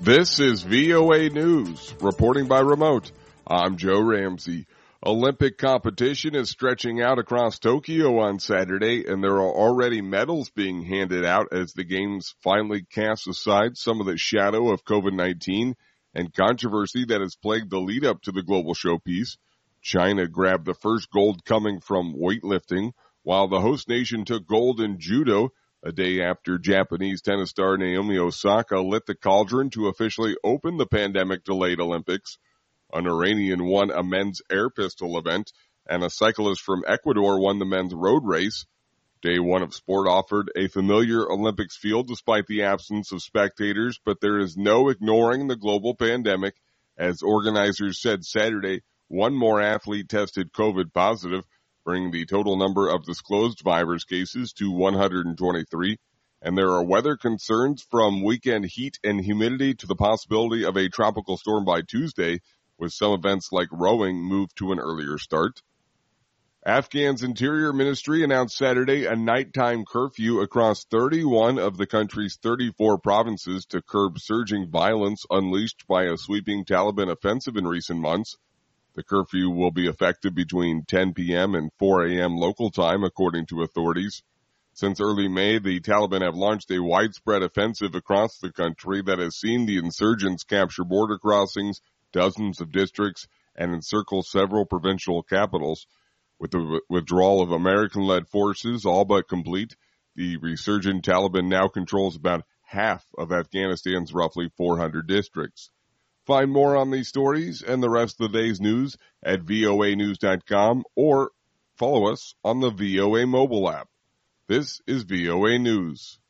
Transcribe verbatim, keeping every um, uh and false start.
This is V O A News, reporting by remote. I'm Joe Ramsey. Olympic competition is stretching out across Tokyo on Saturday, and there are already medals being handed out as the Games finally cast aside some of the shadow of covid nineteen and controversy that has plagued the lead-up to the global showpiece. China grabbed the first gold coming from weightlifting, while the host nation took gold in judo, a day after Japanese tennis star Naomi Osaka lit the cauldron to officially open the pandemic-delayed Olympics. An Iranian won a men's air pistol event, and a cyclist from Ecuador won the men's road race. Day one of sport offered a familiar Olympics field despite the absence of spectators, but there is no ignoring the global pandemic. As organizers said Saturday, one more athlete tested COVID positive, bringing the total number of disclosed virus cases to one hundred twenty-three. And there are weather concerns from weekend heat and humidity to the possibility of a tropical storm by Tuesday, with some events like rowing moved to an earlier start. Afghan's Interior Ministry announced Saturday a nighttime curfew across thirty-one of the country's thirty-four provinces to curb surging violence unleashed by a sweeping Taliban offensive in recent months. The curfew will be effective between ten p.m. and four a.m. local time, according to authorities. Since early May, the Taliban have launched a widespread offensive across the country that has seen the insurgents capture border crossings, dozens of districts, and encircle several provincial capitals. With the withdrawal of American-led forces all but complete, the resurgent Taliban now controls about half of Afghanistan's roughly four hundred districts. Find more on these stories and the rest of the day's news at V O A news dot com or follow us on the V O A mobile app. This is V O A News.